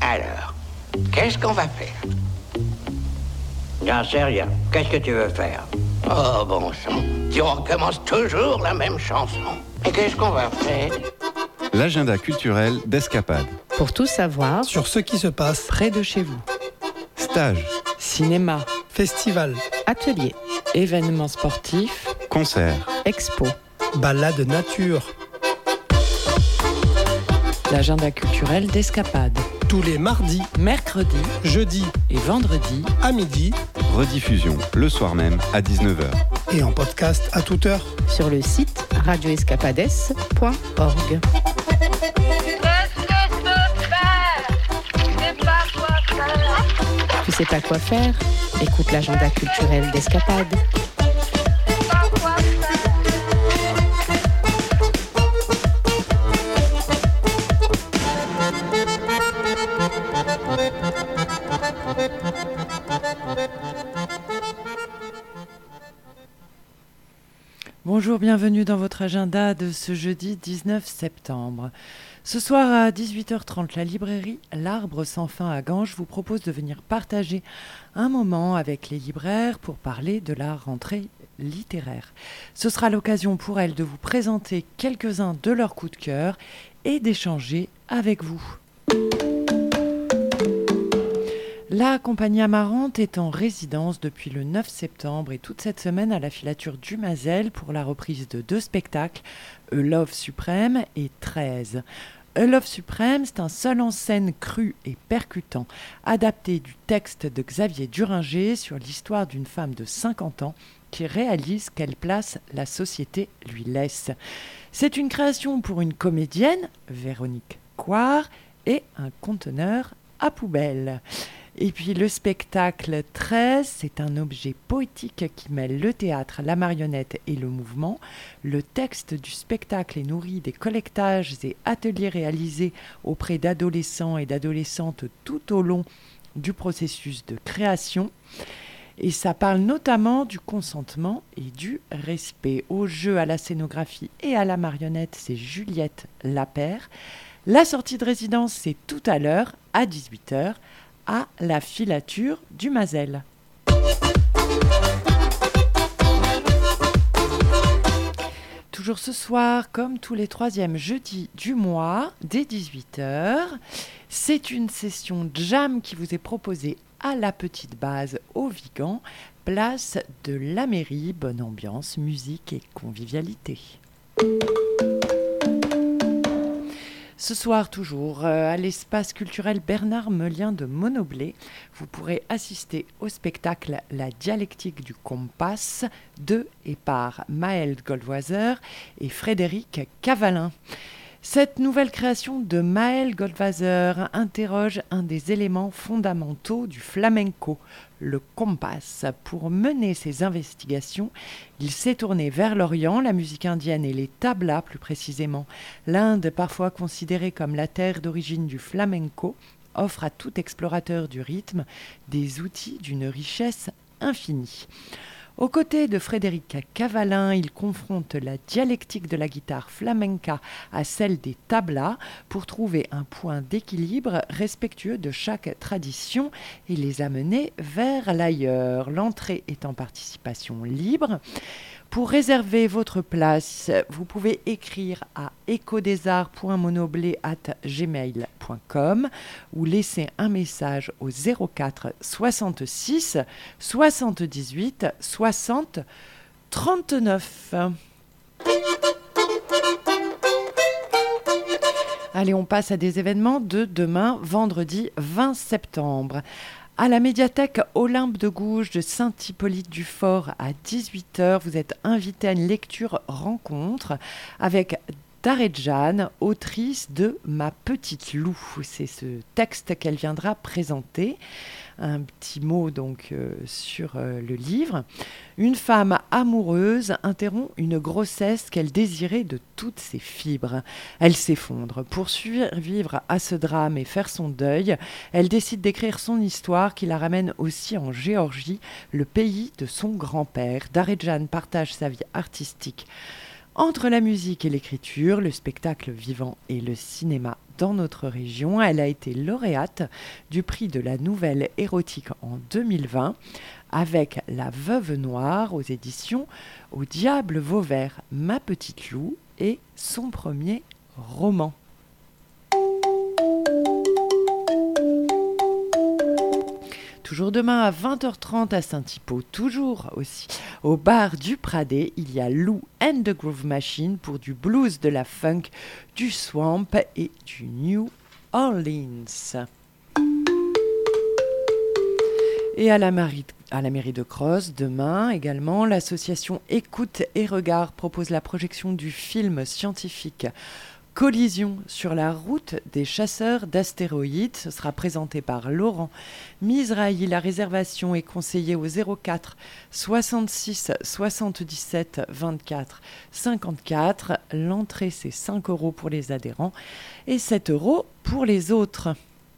Alors, qu'est-ce qu'on va faire? J'en sais rien. Qu'est-ce que tu veux faire? Oh, bon sang. Tu recommences toujours la même chanson. Et qu'est-ce qu'on va faire? L'agenda culturel d'Escapade. Pour tout savoir sur ce qui se passe près de chez vous. Stage, Cinéma, festival, atelier, événements sportifs, concert, expo. balade nature, L'agenda culturel d'Escapade. tous les mardis, Mercredi jeudis et vendredi à midi rediffusion le soir même à 19h. et en podcast à toute heure. sur le site radioescapades.org. Tu sais pas quoi faire? Écoute l'agenda culturel d'Escapade. Bonjour, bienvenue dans votre agenda de ce jeudi 19 septembre. Ce soir à 18h30, la librairie L'Arbre sans fin à Ganges vous propose de venir partager un moment avec les libraires pour parler de la rentrée littéraire. Ce sera l'occasion pour elle de vous présenter quelques-uns de leurs coups de cœur et d'échanger avec vous. La compagnie Amarante est en résidence depuis le 9 septembre et toute cette semaine à la filature du Mazel pour la reprise de 2 spectacles, A Love Suprême et 13. A Love Suprême, c'est un seul en scène cru et percutant, adapté du texte de Xavier Duringer sur l'histoire d'une femme de 50 ans qui réalise quelle place la société lui laisse. C'est une création pour une comédienne, Véronique Coire, et un conteneur à poubelle. Et puis le spectacle 13, c'est un objet poétique qui mêle le théâtre, la marionnette et le mouvement. Le texte du spectacle est nourri des collectages et ateliers réalisés auprès d'adolescents et d'adolescentes tout au long du processus de création. Et ça parle notamment du consentement et du respect. Au jeu, à la scénographie et à la marionnette, c'est Juliette Lapère. La sortie de résidence, c'est tout à l'heure, à 18h, à la filature du Mazel. Toujours ce soir, comme tous les troisièmes jeudis du mois, dès 18h, c'est une session jam qui vous est proposée à la Petite Base au Vigan, place de la mairie. Bonne ambiance, musique et convivialité. Ce soir, toujours, à l'espace culturel Bernard Meulien de Monoblé, vous pourrez assister au spectacle La dialectique du Compas de et par Maëlle Goldwasser et Frédéric Cavalin. Cette nouvelle création de Maëlle Goldwasser interroge un des éléments fondamentaux du flamenco, le compas. Pour mener ses investigations, il s'est tourné vers l'Orient, la musique indienne et les tablas plus précisément. L'Inde, parfois considérée comme la terre d'origine du flamenco, offre à tout explorateur du rythme des outils d'une richesse infinie. Aux côtés de Frédéric Cavalin, il confronte la dialectique de la guitare flamenca à celle des tablas pour trouver un point d'équilibre respectueux de chaque tradition et les amener vers l'ailleurs. L'entrée est en participation libre. Pour réserver votre place, vous pouvez écrire à ecodesarts.monoblé@gmail.com ou laisser un message au 04 66 78 60 39. Allez, on passe à des événements de demain, vendredi 20 septembre. À la médiathèque Olympe de Gouges de Saint-Hippolyte-du-Fort à 18h, vous êtes invité à une lecture rencontre avec Daredjane, autrice de Ma petite loup. C'est ce texte qu'elle viendra présenter. Un petit mot donc sur le livre. Une femme amoureuse interrompt une grossesse qu'elle désirait de toutes ses fibres. Elle s'effondre. Pour survivre à ce drame et faire son deuil, elle décide d'écrire son histoire qui la ramène aussi en Géorgie, le pays de son grand-père. Daredjane partage sa vie artistique Entre la musique et l'écriture, le spectacle vivant et le cinéma dans notre région, elle a été lauréate du prix de la nouvelle érotique en 2020 avec La Veuve Noire aux éditions Au Diable Vauvert, Ma Petite Lou et son premier roman. Toujours demain à 20h30 à Saint-Hypo, toujours aussi au bar du Pradet, il y a Lou and the Groove Machine pour du blues, de la funk, du swamp et du New Orleans. Et à la mairie de Cross, demain également, l'association Écoute et Regard propose la projection du film scientifique Collision sur la route des chasseurs d'astéroïdes. Ce sera présenté par Laurent Misrahi. La réservation est conseillée au 04 66 77 24 54. L'entrée, c'est 5 € pour les adhérents et 7 € pour les autres.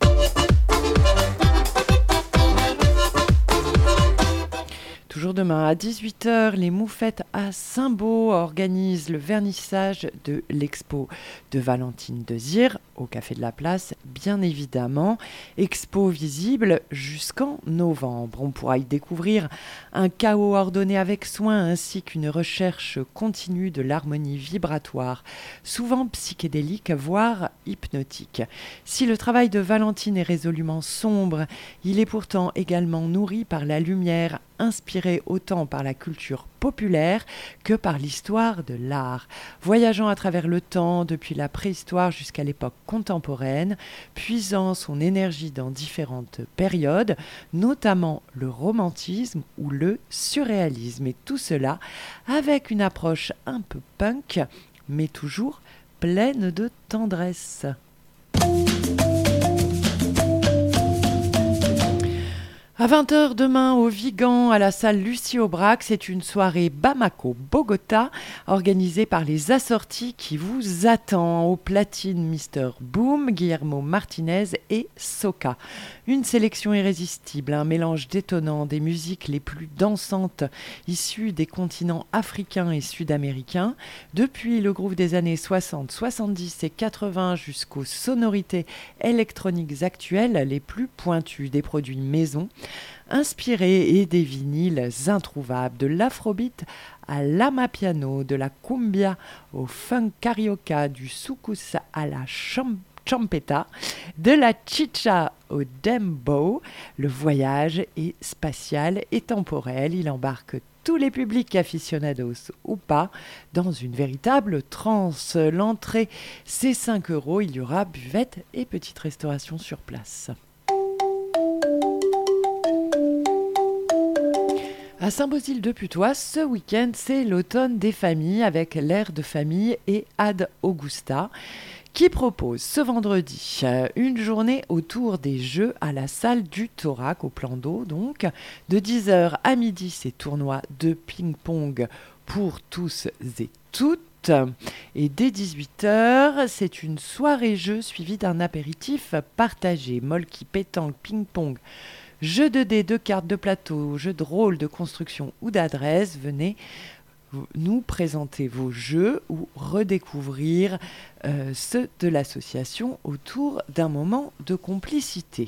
Toujours demain à 18h, les Moufettes à Saint-Beau organisent le vernissage de l'expo de Valentine Désir au Café de la Place, bien évidemment. Expo visible jusqu'en novembre. On pourra y découvrir un chaos ordonné avec soin ainsi qu'une recherche continue de l'harmonie vibratoire, souvent psychédélique, voire hypnotique. Si le travail de Valentine est résolument sombre, il est pourtant également nourri par la lumière, inspiré autant par la culture populaire que par l'histoire de l'art. Voyageant à travers le temps, depuis la préhistoire jusqu'à l'époque contemporaine, puisant son énergie dans différentes périodes, notamment le romantisme ou le surréalisme. Et tout cela avec une approche un peu punk, mais toujours pleine de tendresse. À 20h demain au Vigan, à la salle Lucie Aubrac, c'est une soirée Bamako Bogota organisée par les Assortis qui vous attend. Au platine Mr Boom, Guillermo Martinez et Soka. Une sélection irrésistible, un mélange détonnant des musiques les plus dansantes issues des continents africains et sud-américains, depuis le groove des années 60, 70 et 80 jusqu'aux sonorités électroniques actuelles les plus pointues, des produits maison, inspirés et des vinyles introuvables, de l'afrobeat à l'amapiano, de la cumbia au funk carioca, du soukous à la champeta, de la chicha au dembow. Le voyage est spatial et temporel, il embarque tous les publics aficionados ou pas dans une véritable transe. L'entrée, c'est 5 €, il y aura buvette et petite restauration sur place. À Saint-Bosile-de-Putois, ce week-end, c'est l'automne des familles avec l'air de famille et Ad Augusta qui propose ce vendredi une journée autour des jeux à la salle du Thorac au plan d'eau. Donc, de 10h à midi, c'est tournoi de ping-pong pour tous et toutes. Et dès 18h, c'est une soirée jeu suivie d'un apéritif partagé. Molki, pétanque, ping-pong, jeux de dés, de cartes, de plateau, jeux de rôle, de construction ou d'adresse. Venez nous présenter vos jeux ou redécouvrir ceux de l'association autour d'un moment de complicité.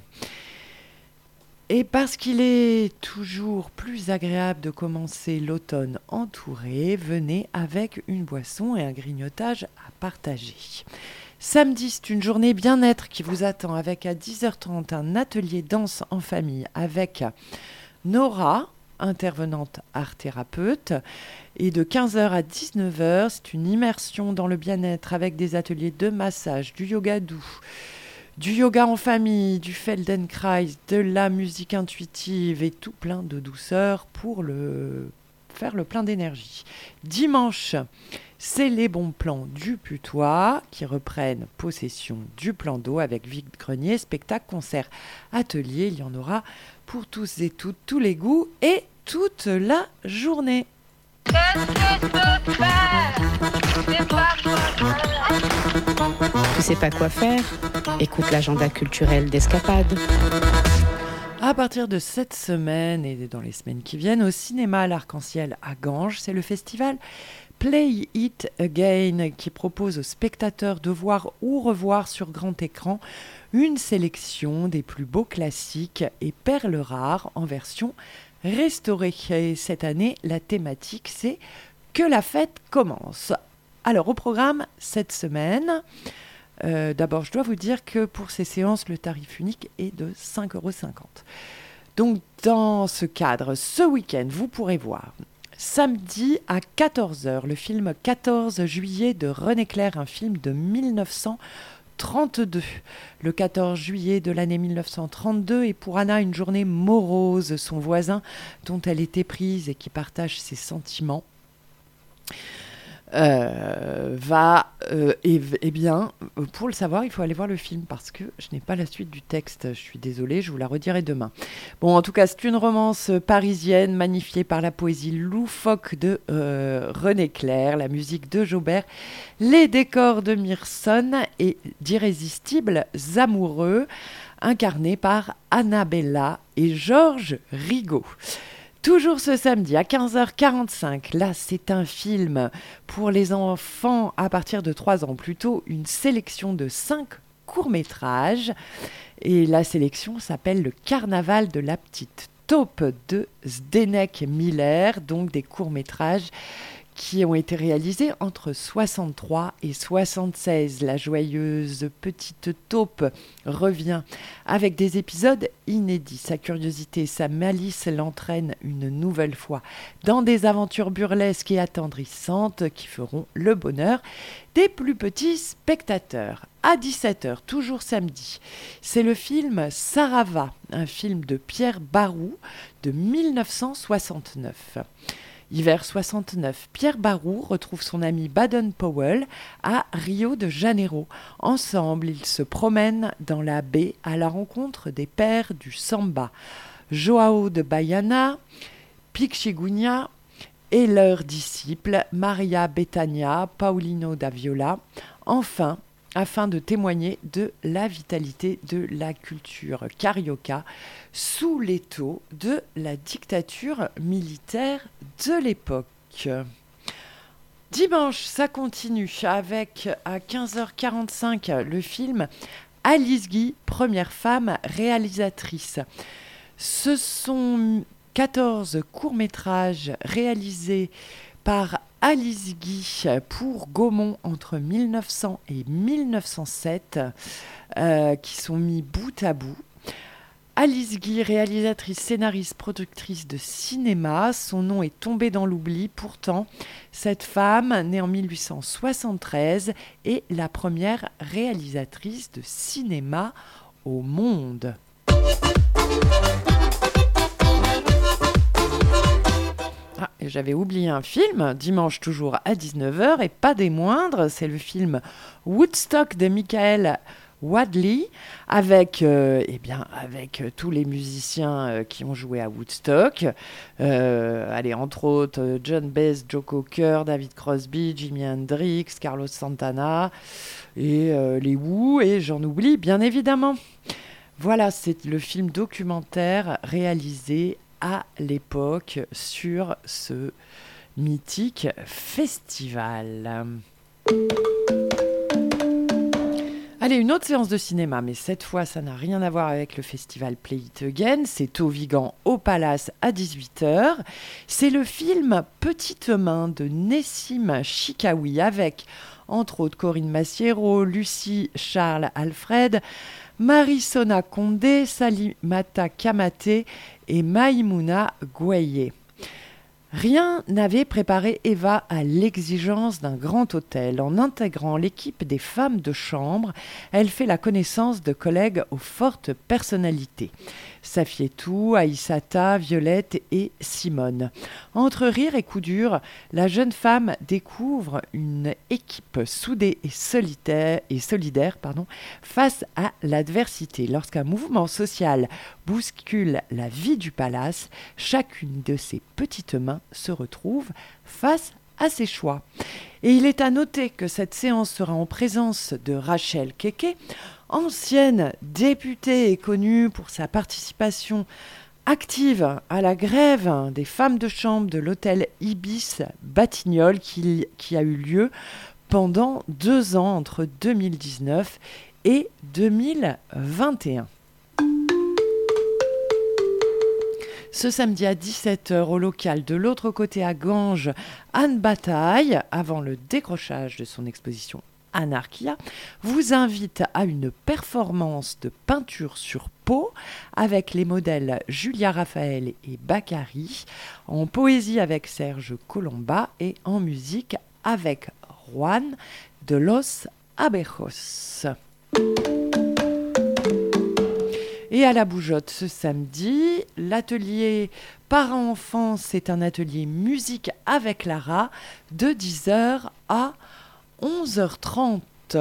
Et parce qu'il est toujours plus agréable de commencer l'automne entouré, venez avec une boisson et un grignotage à partager. Samedi, c'est une journée bien-être qui vous attend avec à 10h30 un atelier danse en famille avec Nora, intervenante art-thérapeute, et de 15h à 19h, c'est une immersion dans le bien-être avec des ateliers de massage, du yoga doux, du yoga en famille, du Feldenkrais, de la musique intuitive et tout plein de douceur pour faire le plein d'énergie. Dimanche, c'est les bons plans du Putois qui reprennent possession du plan d'eau avec vide-grenier, spectacle, concert, atelier. Il y en aura pour tous et toutes, tous les goûts et toute la journée. Tu sais pas quoi faire? Écoute l'agenda culturel d'Escapade. À partir de cette semaine et dans les semaines qui viennent, au cinéma à l'Arc-en-Ciel à Ganges, c'est le festival Play It Again qui propose aux spectateurs de voir ou revoir sur grand écran une sélection des plus beaux classiques et perles rares en version restaurée. Et cette année, la thématique, c'est que la fête commence. Alors, au programme cette semaine, d'abord, je dois vous dire que pour ces séances, le tarif unique est de 5,50 €. Donc, dans ce cadre, ce week-end, vous pourrez voir samedi à 14h, le film 14 juillet de René Clair, un film de 1932. Le 14 juillet de l'année 1932 est pour Anna une journée morose. Son voisin, dont elle est éprise et qui partage ses sentiments, pour le savoir, il faut aller voir le film parce que je n'ai pas la suite du texte. Je suis désolée, je vous la redirai demain. Bon, en tout cas, c'est une romance parisienne magnifiée par la poésie loufoque de René Clair, la musique de Jaubert, les décors de Myrson et d'irrésistibles amoureux incarnés par Annabella et Georges Rigaud. Toujours ce samedi à 15h45, là c'est un film pour les enfants à partir de 3 ans, plutôt une sélection de 5 courts-métrages. Et la sélection s'appelle Le Carnaval de la petite taupe de Zdeněk Miller, donc des courts-métrages qui ont été réalisés entre 63 et 76. La joyeuse petite taupe revient avec des épisodes inédits. Sa curiosité et sa malice l'entraînent une nouvelle fois dans des aventures burlesques et attendrissantes qui feront le bonheur des plus petits spectateurs. À 17h, toujours samedi, c'est le film Sarava, un film de Pierre Barou de 1969. Hiver 69, Pierre Barou retrouve son ami Baden-Powell à Rio de Janeiro. Ensemble, ils se promènent dans la baie à la rencontre des pères du samba, Joao de Baiana, Pixinguinha et leurs disciples Maria Bethânia, Paulino da Viola. Enfin, afin de témoigner de la vitalité de la culture carioca sous l'étau de la dictature militaire de l'époque. Dimanche, ça continue avec, à 15h45, le film Alice Guy, première femme réalisatrice. Ce sont 14 courts-métrages réalisés par Alice Guy pour Gaumont entre 1900 et 1907 qui sont mis bout à bout. Alice Guy, réalisatrice, scénariste, productrice de cinéma, son nom est tombé dans l'oubli. Pourtant, cette femme, née en 1873, est la première réalisatrice de cinéma au monde. Et j'avais oublié un film, dimanche toujours à 19h, et pas des moindres, c'est le film Woodstock de Michael Wadley, avec tous les musiciens qui ont joué à Woodstock. Entre autres, John Baez, Joe Cocker, David Crosby, Jimi Hendrix, Carlos Santana, et les Who, et j'en oublie bien évidemment. Voilà, c'est le film documentaire réalisé à l'époque sur ce mythique festival. Allez, une autre séance de cinéma, mais cette fois, ça n'a rien à voir avec le festival Play It Again. C'est au Vigan, au Palace, à 18h. C'est le film Petite main de Nessim Chikaoui, avec, entre autres, Corinne Massiero, Lucie Charles Alfred, Marisona Condé, Salimata Kamaté et Maïmouna Gouaye. Rien n'avait préparé Eva à l'exigence d'un grand hôtel. En intégrant l'équipe des femmes de chambre, elle fait la connaissance de collègues aux fortes personnalités. Safietou, Aïssata, Violette et Simone. Entre rire et coup dur, la jeune femme découvre une équipe soudée et solidaire face à l'adversité. Lorsqu'un mouvement social bouscule la vie du palace, chacune de ses petites mains se retrouve face à ses choix. Et il est à noter que cette séance sera en présence de Rachel Keke, ancienne députée et connue pour sa participation Active à la grève des femmes de chambre de l'hôtel Ibis Batignolles qui a eu lieu pendant 2 ans entre 2019 et 2021. Ce samedi à 17h au local de l'autre côté à Ganges, Anne Bataille, avant le décrochage de son exposition Anarchia, vous invite à une performance de peinture sur peau avec les modèles Julia Raphael et Bakary, en poésie avec Serge Colomba et en musique avec Juan de los Abejos. Et à la Bougeotte ce samedi, l'atelier parents-enfants, c'est un atelier musique avec Lara de 10h à 11h30.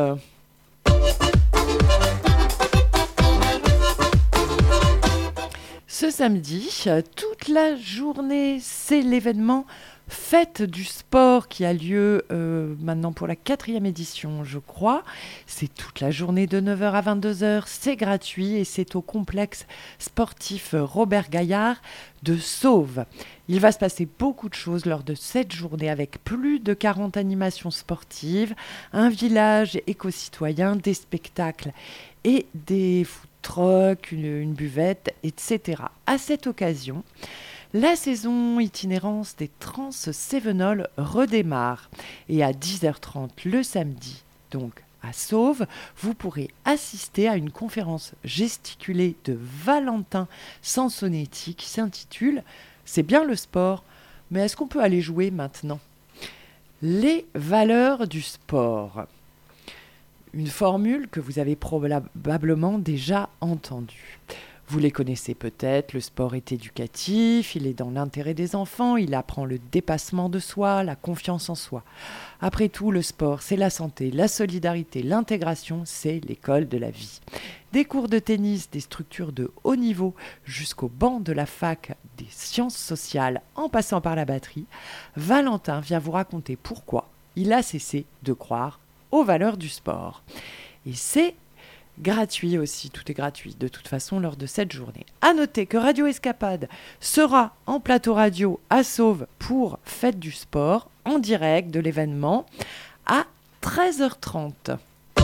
Ce samedi, toute la journée, c'est l'événement Fête du sport qui a lieu maintenant pour la 4e édition, je crois. C'est toute la journée de 9h à 22h, c'est gratuit et c'est au complexe sportif Robert Gaillard de Sauve. Il va se passer beaucoup de choses lors de cette journée avec plus de 40 animations sportives, un village éco-citoyen, des spectacles et des food trucks, une buvette, etc. À cette occasion, la saison itinérance des Trans-Cévenols redémarre et à 10h30 le samedi, donc à Sauve, vous pourrez assister à une conférence gesticulée de Valentin Sansonetti qui s'intitule « C'est bien le sport, mais est-ce qu'on peut aller jouer maintenant ?» Les valeurs du sport. Une formule que vous avez probablement déjà entendue. Vous les connaissez peut-être, le sport est éducatif, il est dans l'intérêt des enfants, il apprend le dépassement de soi, la confiance en soi. Après tout, le sport, c'est la santé, la solidarité, l'intégration, c'est l'école de la vie. Des cours de tennis, des structures de haut niveau, jusqu'au banc de la fac des sciences sociales, en passant par la batterie, Valentin vient vous raconter pourquoi il a cessé de croire aux valeurs du sport. Et c'est gratuit aussi, tout est gratuit de toute façon lors de cette journée. À noter que Radio Escapade sera en plateau radio à Sauve pour Fête du sport, en direct de l'événement à 13h30.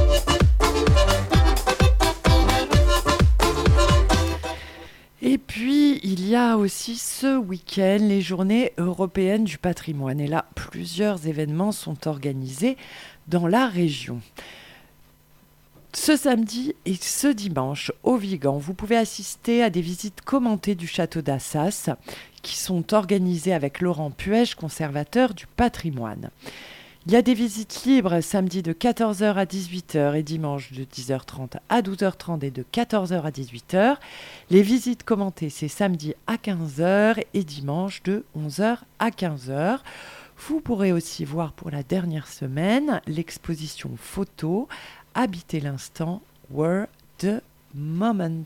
Et puis, il y a aussi ce week-end les journées européennes du patrimoine. Et là, plusieurs événements sont organisés dans la région. Ce samedi et ce dimanche, au Vigan, vous pouvez assister à des visites commentées du château d'Assas qui sont organisées avec Laurent Puech, conservateur du patrimoine. Il y a des visites libres samedi de 14h à 18h et dimanche de 10h30 à 12h30 et de 14h à 18h. Les visites commentées, c'est samedi à 15h et dimanche de 11h à 15h. Vous pourrez aussi voir pour la dernière semaine l'exposition photo Habiter l'instant, Were the Moment.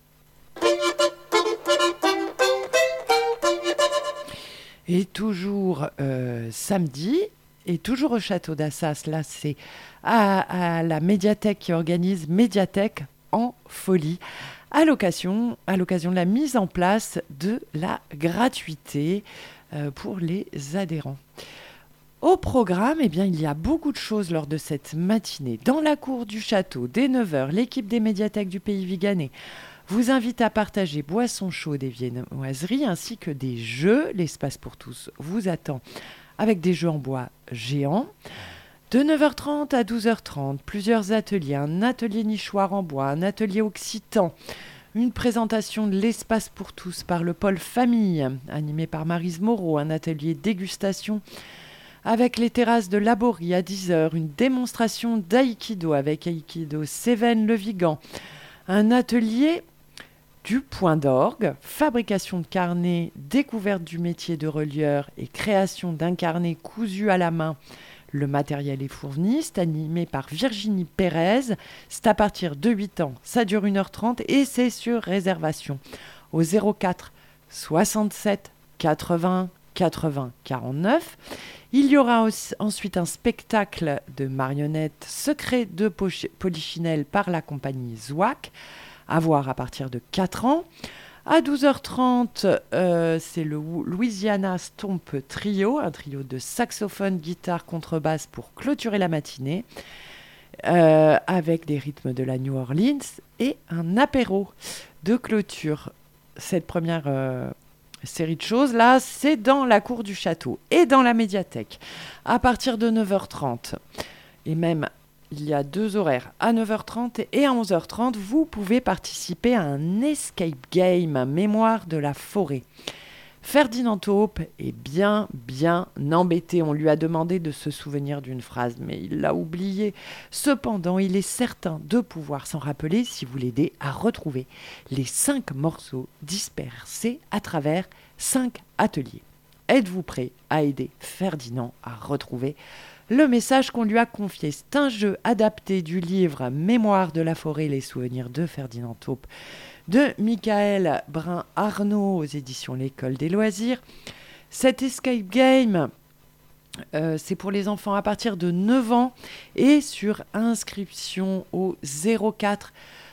Et toujours samedi, et toujours au château d'Assas, là c'est à la médiathèque qui organise Médiathèque en folie, à l'occasion de la mise en place de la gratuité pour les adhérents. Au programme, eh bien, il y a beaucoup de choses lors de cette matinée. Dans la cour du château, dès 9h, l'équipe des médiathèques du Pays Viganais vous invite à partager boissons chaudes et viennoiseries ainsi que des jeux. L'espace pour tous vous attend avec des jeux en bois géants. De 9h30 à 12h30, plusieurs ateliers. Un atelier nichoir en bois, un atelier occitan, une présentation de l'espace pour tous par le pôle famille, animé par Maryse Moreau, un atelier dégustation avec les terrasses de Laborie à 10h, une démonstration d'aïkido avec Aikido Cévennes-le-Vigan, un atelier du point d'orgue, fabrication de carnets, découverte du métier de relieur et création d'un carnet cousu à la main. Le matériel est fourni, c'est animé par Virginie Pérez, c'est à partir de 8 ans, ça dure 1h30 et c'est sur réservation au 04 67 80 80 49. Il y aura ensuite un spectacle de marionnettes Secret de Polichinelle par la compagnie Zouak, à voir à partir de 4 ans. À 12h30, c'est le Louisiana Stomp Trio, un trio de saxophone, guitare, contrebasse pour clôturer la matinée, avec des rythmes de la New Orleans et un apéro de clôture. Cette première série de choses, là, c'est dans la cour du château et dans la médiathèque, à partir de 9h30. Et même, il y a 2 horaires, à 9h30 et à 11h30, vous pouvez participer à un escape game, mémoire de la forêt. Ferdinand Taupe est bien embêté. On lui a demandé de se souvenir d'une phrase, mais il l'a oubliée. Cependant, il est certain de pouvoir s'en rappeler si vous l'aidez à retrouver les 5 morceaux dispersés à travers 5 ateliers. Êtes-vous prêt à aider Ferdinand à retrouver le message qu'on lui a confié? C'est un jeu adapté du livre Mémoire de la forêt, les souvenirs de Ferdinand Taupe de Michael Brun-Arnaud aux éditions L'École des loisirs. Cet escape game, c'est pour les enfants à partir de 9 ans et sur inscription au 04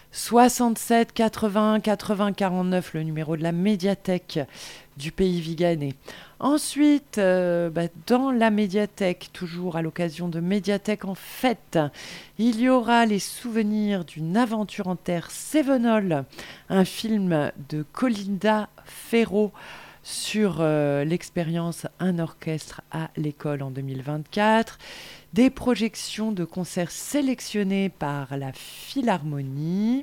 67 81 80 49, le numéro de la médiathèque du Pays Viganais. Ensuite, dans la médiathèque, toujours à l'occasion de Médiathèque en fête, il y aura les souvenirs d'une aventure en terre Cévenol, un film de Colinda Ferro sur l'expérience Un orchestre à l'école en 2024, des projections de concerts sélectionnés par la Philharmonie.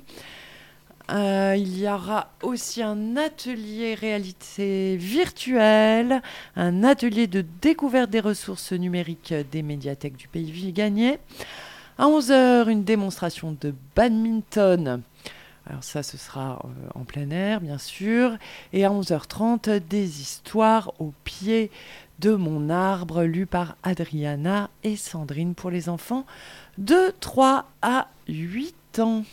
Il y aura aussi un atelier réalité virtuelle, un atelier de découverte des ressources numériques des médiathèques du Pays Viganais. À 11h, une démonstration de badminton. Alors ça, ce sera en plein air, bien sûr. Et à 11h30, des histoires au pied de mon arbre, lues par Adriana et Sandrine pour les enfants de 3 à 8 ans.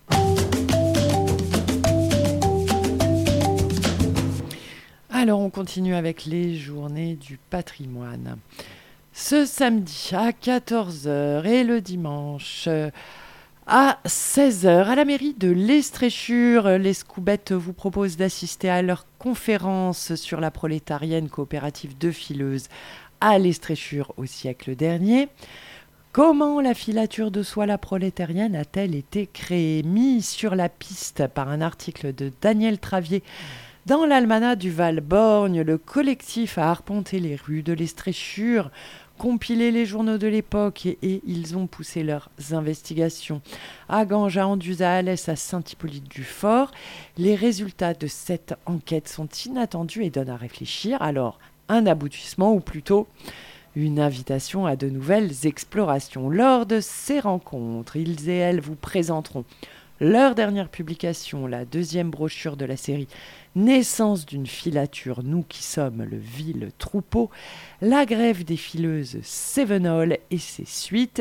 Alors, on continue avec les journées du patrimoine. Ce samedi à 14h et le dimanche à 16h, à la mairie de l'Estréchure, les Scoubettes vous proposent d'assister à leur conférence sur la prolétarienne coopérative de fileuses à l'Estréchure au siècle dernier. Comment la filature de soie la prolétarienne a-t-elle été créée? Mise sur la piste par un article de Daniel Travier dans l'Almanach du Val-Borgne, le collectif a arpenté les rues de l'Estréchure, compilé les journaux de l'époque et ils ont poussé leurs investigations à Ganges, à Anduze, à Alès, à Saint-Hippolyte-du-Fort. Les résultats de cette enquête sont inattendus et donnent à réfléchir. Alors, un aboutissement ou plutôt une invitation à de nouvelles explorations. Lors de ces rencontres, ils et elles vous présenteront leur dernière publication, la 2e brochure de la série Naissance d'une filature, nous qui sommes le vil troupeau, la grève des fileuses Cévenol et ses suites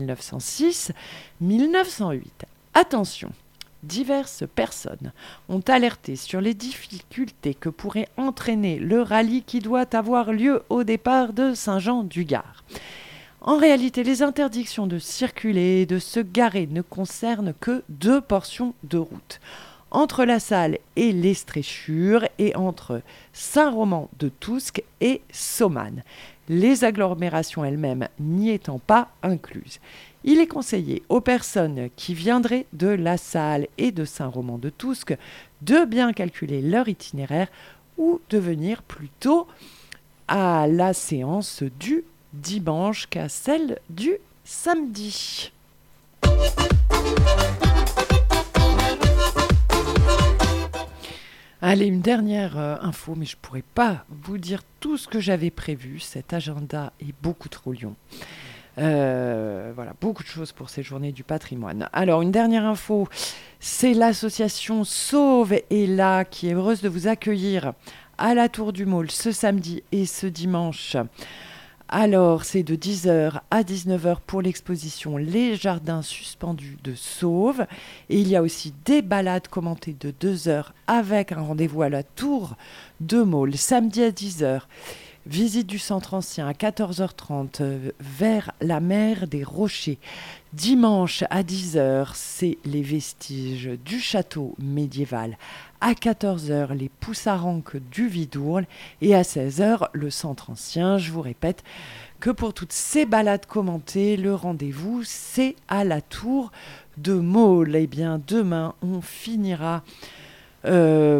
1906-1908. Attention, diverses personnes ont alerté sur les difficultés que pourrait entraîner le rallye qui doit avoir lieu au départ de Saint-Jean-du-Gard. En réalité, les interdictions de circuler et de se garer ne concernent que 2 portions de route. Entre la Salle et l'Estréchure et entre Saint-Roman-de-Tousque et Saumanne, les agglomérations elles-mêmes n'y étant pas incluses. Il est conseillé aux personnes qui viendraient de la Salle et de Saint-Roman-de-Tousque de bien calculer leur itinéraire ou de venir plutôt à la séance du dimanche qu'à celle du samedi. Allez, une dernière info, mais je ne pourrais pas vous dire tout ce que j'avais prévu. Cet agenda est beaucoup trop long. Voilà, beaucoup de choses pour ces journées du patrimoine. Alors, une dernière info, c'est l'association Sauve est là, qui est heureuse de vous accueillir à la Tour du Môle ce samedi et ce dimanche. Alors, c'est de 10h à 19h pour l'exposition Les Jardins Suspendus de Sauve. Et il y a aussi des balades commentées de 2h avec un rendez-vous à la Tour de Môle samedi à 10h. Visite du centre ancien à 14h30 vers la mer des Rochers. Dimanche à 10h, c'est les vestiges du château médiéval. À 14h, les Poussaranques du Vidourle. Et à 16h, le centre ancien. Je vous répète que pour toutes ces balades commentées, le rendez-vous, c'est à la Tour de Maule. Eh bien, demain, on finira... de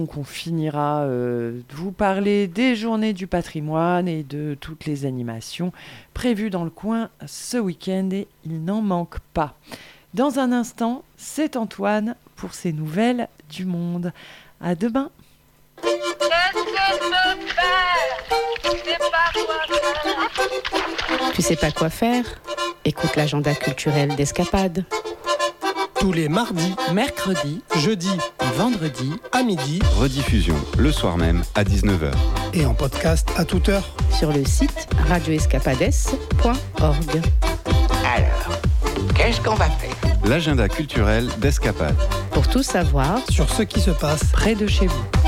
vous parler des journées du patrimoine et de toutes les animations prévues dans le coin ce week-end, et il n'en manque pas. Dans un instant, c'est Antoine pour ses nouvelles du monde. À demain. Tu sais pas quoi faire ? Écoute l'agenda culturel d'Escapade. Tous les mardis, Mercredi jeudis et vendredi à midi Rediffusion le soir même à 19h. et en podcast à toute heure. Sur le site radioescapades.org. Alors, qu'est-ce qu'on va faire? L'agenda culturel d'Escapade. Pour tout savoir Sur ce qui se passe près de chez vous.